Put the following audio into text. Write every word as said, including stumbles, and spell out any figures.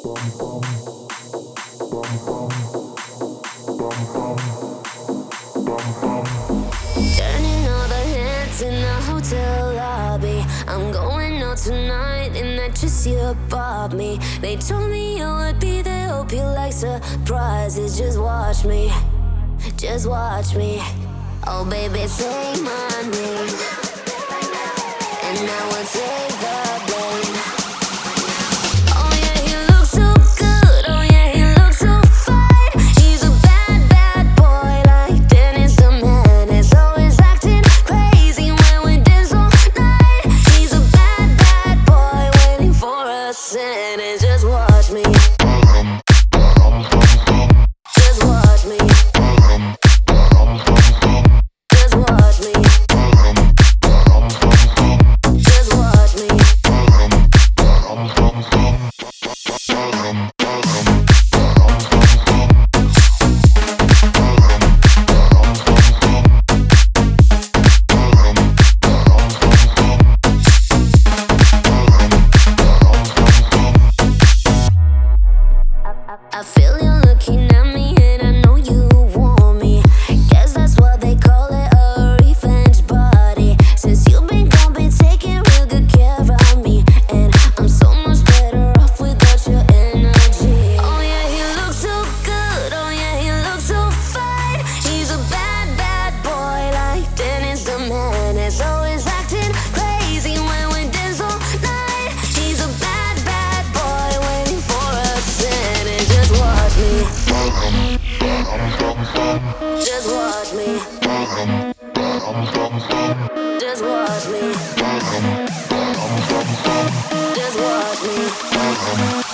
Turning all the heads in the hotel lobby. I'm going out tonight and that just you bought me. They told me you would be there, hope you like surprises. Just watch me, just watch me. Oh baby, take my name and I will take the blame. Oh yeah, he looks so good, oh yeah, he looks so fine. He's a bad, bad boy like Dennis the Menace. Always acting crazy when we dance all night. He's a bad, bad boy waiting for a sentence. Just watch me, just watch me, just watch me, just watch me. I feel you looking at me and I know you want me. Guess that's what they call it, a revenge body. Since you've been gone, been taking real good care of me, and I'm so much better off without your energy. Oh yeah, he looks so good, oh yeah, he looks so fine. He's a bad, bad boy like Dennis the Menace. Always acting crazy when we dance all night. He's a bad, bad boy waiting for a sentence. Just watch me, just watch me, just watch me, just watch me.